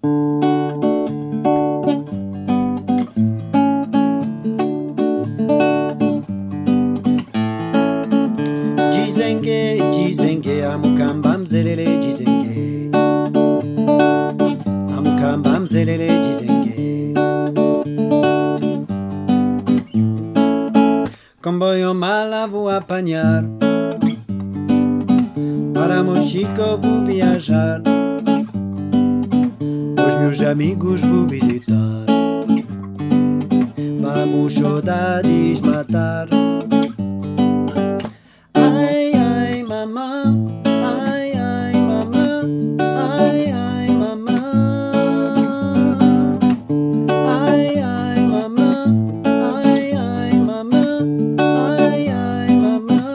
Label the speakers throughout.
Speaker 1: Jizenge amukamba mzelele jizenge amukamba mzelele jizenge Comboio mala vou apanhar para Mochico vou viajar os meus amigos vou visitar vamos saudades matar ai ai mamã ai ai mamã ai ai mamã ai ai mamã ai ai mamã ai ai mamã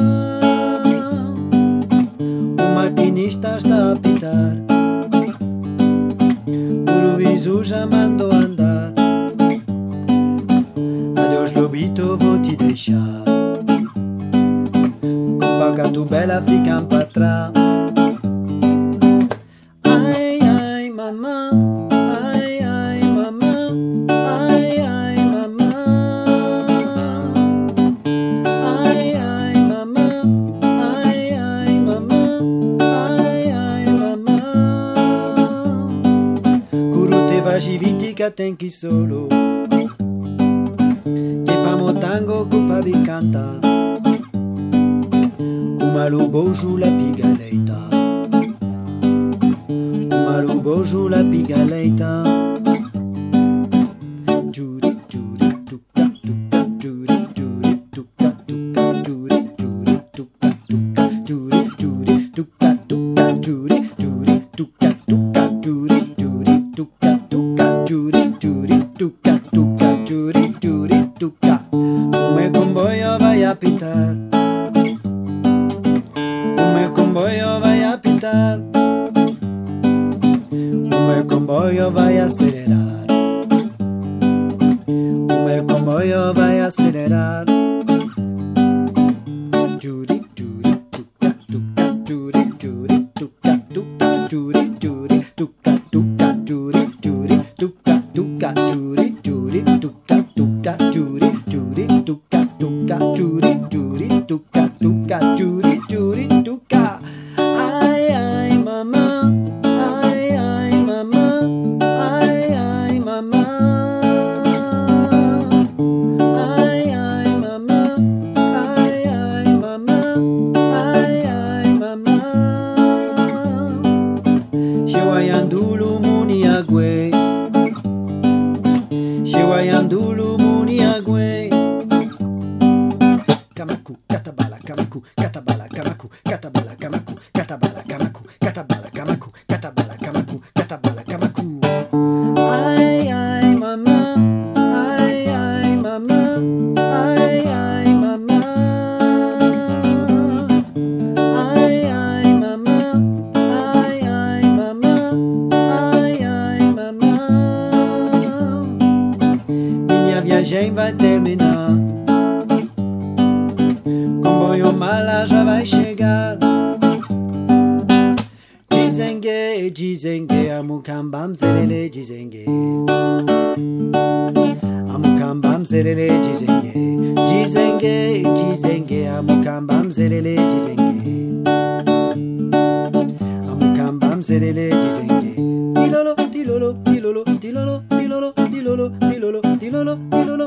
Speaker 1: o maquinista está a apitar o viso já mandou andar adeus lobito vou te deixar Gato bela ficam pra trás Ai, ai, mamã Ai, ai, mamã Ai, ai, mamã Ai, ai, mamã Ai, ai, mamã Ai, ai, mamã Curuteva jivitica tem que solo Que pa motango cupa vi canta Malo bojo la pigaleita Malo bojo la pigaleita Juri juri tuka tuka juri juri tuka tuka juri juri tuka tuka juri juri tuka tuka juri juri tuka tuka juri juri tuka tuka juri juri tuka tuka juri juri tuka O meu comboio vai apitar O comboio vai apitar O meu comboio vai acelerar O meu comboio vai acelerar Juri, juri, tuca, tuca, juri, juri, tuca, tuca, juri, juri, tuca, tuca, juri, juri, tuca, tuca, juri, juri, tuca, tuca, juri, juri, tuca, tuca, juri, juri, tuca, tuca, juri, juri, tuca Ai, ai, mamã Ai, ai, mamã Ai, ai, mamã Ai, ai, mamã Ai, ai, mamã Ai, ai, mamã Shewayandulu muniagwe Shewayandulu muniagwe Kamaku, katabala, kamaku, katabala, kamaku, katabala, kamaku, katabala, kamaku, katabala, kamaku, katabala, kamaku, katabala, kamaku. Ai, ai, mamã, ai, ai, mamã, ai, ai, mamã. Ai, ai, mamã, ai, ai, mamã, ai, ai, mamã. Minha viagem vai terminar. Comboio mala já vai chegar Jizenge, jizenge, amukambam zelele jizenge Amukambam zelele jizenge Jizenge, jizenge, amukambam zelele jizenge Amukambam zelele jizenge Tilolo, tilolo, tilolo, tilolo, tilolo, tilolo, tilolo, tilolo, tilolo